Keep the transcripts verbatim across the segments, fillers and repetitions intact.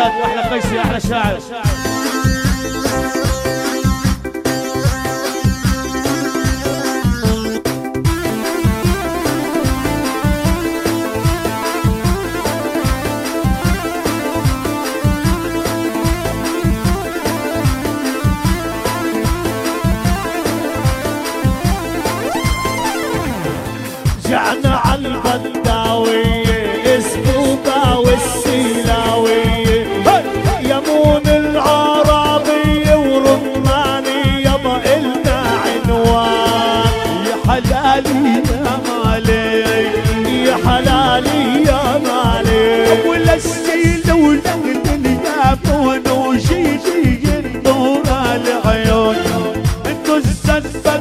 واحلى قيسي احلى شاعر. جعنا عالبداوية اسمه باوي السيلاوية يمون العربية ورماني يابا إلنا عنوان. يا حلالي يا مالي يا حلالي يا مالي أول السيل ولون اليابون وجيجي النور العيون انتو الزنبق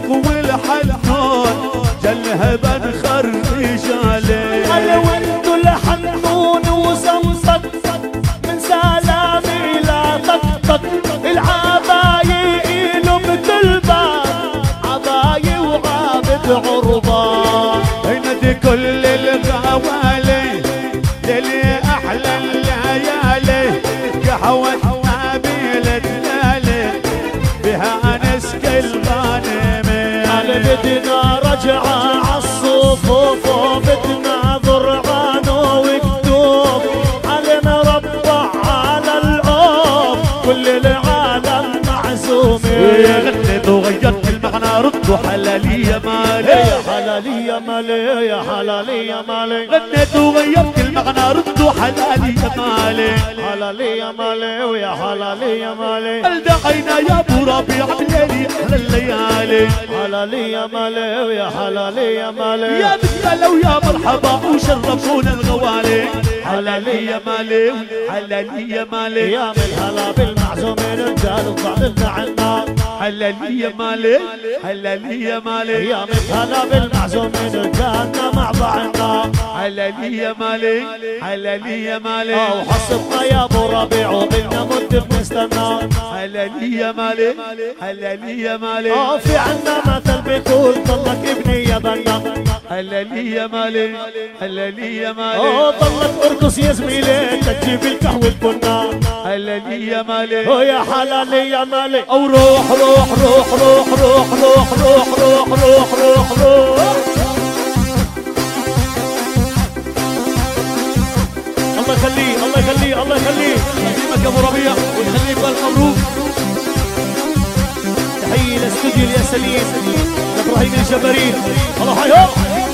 والحنون جلهبا نخرج عليه. أنا وانتو الحنون وزنبق من سلامي لا طقطق العباية إلو بتلبس عباية وعابد عربان. هينادي كل الغوالي للي احلى الليالي قهوة نبيل تلالي بها نسقي الغانمين. أنا بدنا رجعة عالصفوف وبدنا ضرعان وكتوب علينا ربع على الأوف كل العالم معزومين. غنيت وغيرت المعنى ردوا حلالي يا مالي يا حلالي يا مالي يا حلالي يا مالي غنيت وغيرت المعنى ردوا حلالي يا مالي حلالي يا مالي ويا حلالي يا مالي. التقينا يا ابو ربيع بليلي احلى الليالي حلالي يا مالي ويا حلالي يا مالي يا مثلا ويا مرحبا وشرفونا الغوالي. حلالي يا مالي حلالي يا مالي يا من هلا بالمعزومين رجال وطالبنا عنا. حلالي يا مالي حلالي يا مالي يا من هلا بالمعزومين رجالنا مع بعضنا. حلالي يا مالي حلالي يا مالي وحصتنا يا ابو ربيع وبدنا مد بنستنى. حلالي يا مالي حلالي يا مالي اه في عنا مثل بيقول ضلك ابني يا بنا. حلالي يا مالي حلالي يا مالي اه ضلك ارقص يا زميلي تجيب القهوة البنا. حلالي يا مالي اه يا حلالي يا مالي او روح روح روح روح روح روح روح روح روح روح روح. الله يخليه الله يخليه الله يخليه يخليك يا ابو ربيع ويخليك بالف مبروك. تحية لاستوديو الياسلين ابراهيم الجبارين. الله حيهم.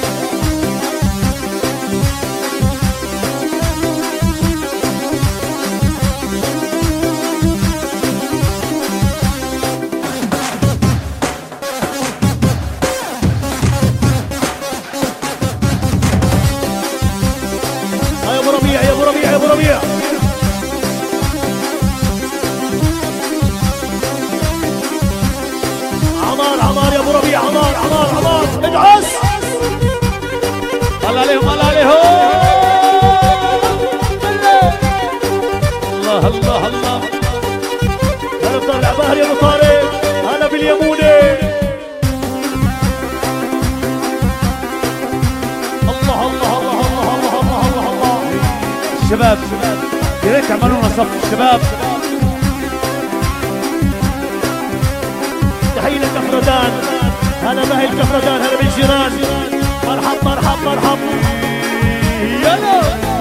يا ابو ربيع يا ابو ربيع يا ابو ربيع عمار عمار يا ابو ربيع عمار عمار عمار ادعس. الله عليهم الله عليهم. الله الله الله. انا بطلع باهر يا ابو طارق انا باليموني. الله الله الله الله الله الله الله الله. الشباب يا ريت تعملوا لنا صف الشباب. تحية للكفردان هلا باهي الكفردان هلا بالجيران. مرحب مرحب مرحب. يلا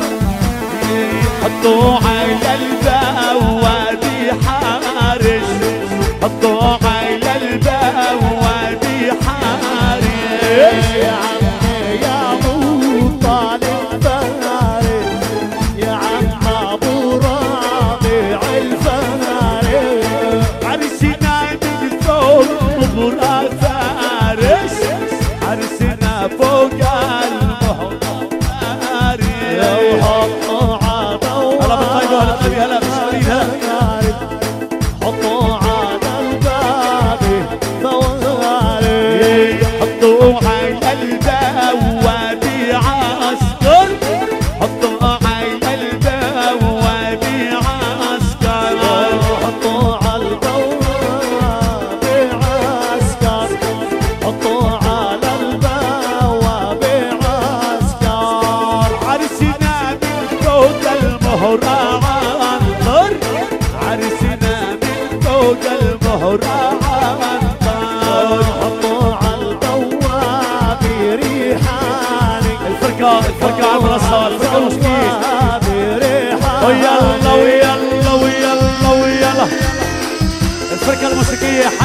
حطوا على البوادي حارس حطوا على البوادي حارس. يا عمي يا ابو طالب فارس يا عم ابو رابع الفارس. عرسنا من فوق مغرى فارس عرسنا فوق المهر فارس. لو حطوا عدو هلا بالطيب هلا بالطيب هلا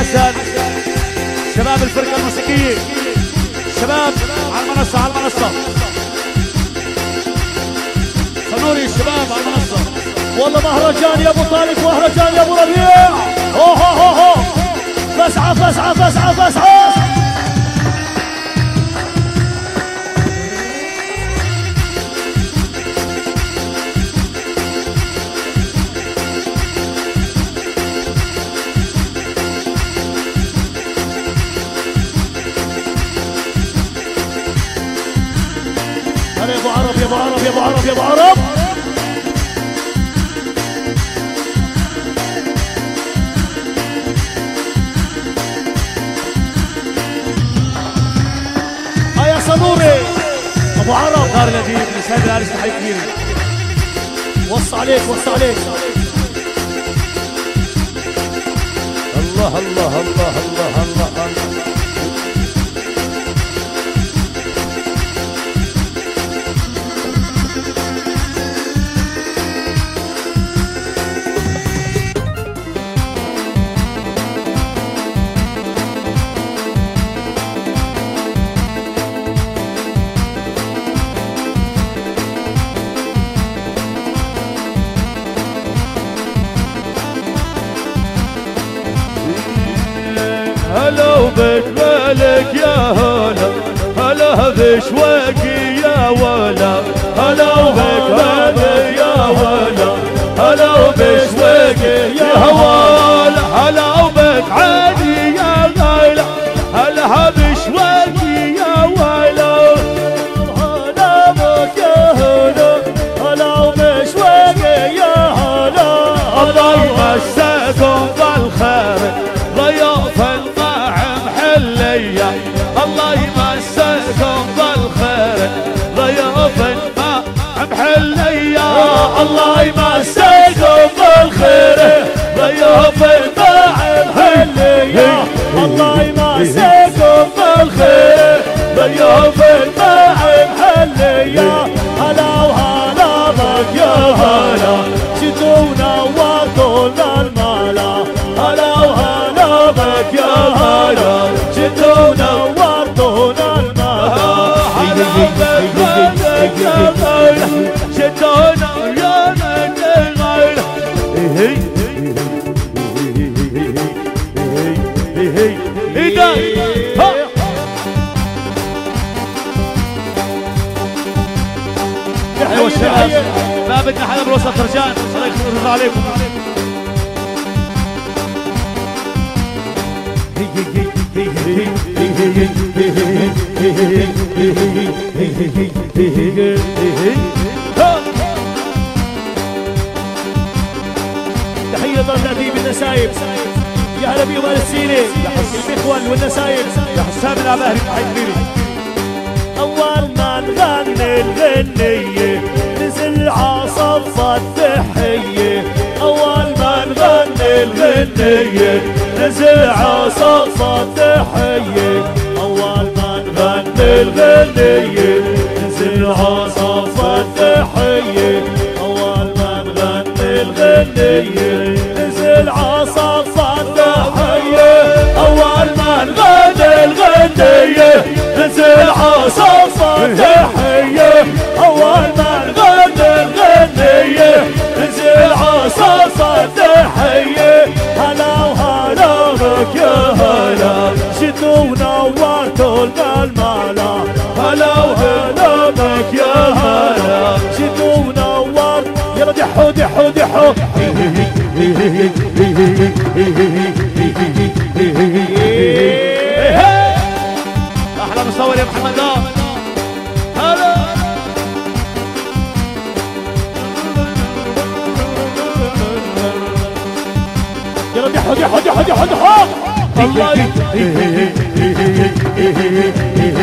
حسن، شباب الفرقة الموسيقية، شباب على المنصة على المنصة، صنوري الشباب على المنصة. والله مهرجان يا ابو طارق، مهرجان يا ابو ربيع. اوه اوه اوه فسعة فسعة فسعة فسعة. هلا يا ابو عرب يا ابو عرب يا ابو عرب يا ابو عرب. هيا صنوري ابو عرب. دار الأديب لسان العريس تحية كبيرة. وص عليك وص عليك. الله الله الله الله الله الله. هلا وبك مالك يا هلا، هلا بشوقي يا ولا، هلا وبك مالك يا ولا، هلا بشوقي يا ولا، هلا وبك عادي يا غلا، هلا بشوقي يا ولا، هلا بك يا هلا، هلا بشوقي يا هلا. الله يمسكم بالخير ضيوف الماعم حلية، الله يمسكم بالخير ضيوف الماعم حلية، الله يمسكم بالخير ضيوف الماعم حلية، الله يمسكم بالخير ضيوف الماعم حلية. هلا وهلا بك يا هلا، جيتوا ونورتونا المالا. هلا وهلا بك يا هلا، جيتوا ونورتونا المالا. هلا بك يا غيرة، جيتونا ويانا غيرة. ايدا ايوه الشباب، ما بدنا حدا بالوسط رجال، الله يرضى عليكم. تحية ضرب الأديب النسايب، يا هلا بيهم أهل السينة، المخول والنسايب. يا حسام العباهري تحية كبيرة. أول ما نغني الغنية نزل عصف التحية. أول ما نغني الغنية نزل عصف التحية. أول ما نغني الغنية نزل عصف التحية. أول ما نغني الغنية نزل عصف التحية. أول ما نغني الغنية نزل عصف التحية. أول ما نغني الغنية نزل عصف التحية. هلا وهلا بك يا هلا، جيتوا ونورتوا لنا المالا. هلا وهلا بك يا هلا، جيتوا ونور. يلا دحوا دحوا دحوا. احلى مصور يا محمد. هلا يلا دحوا دحوا دحوا دحوا دحوا. الله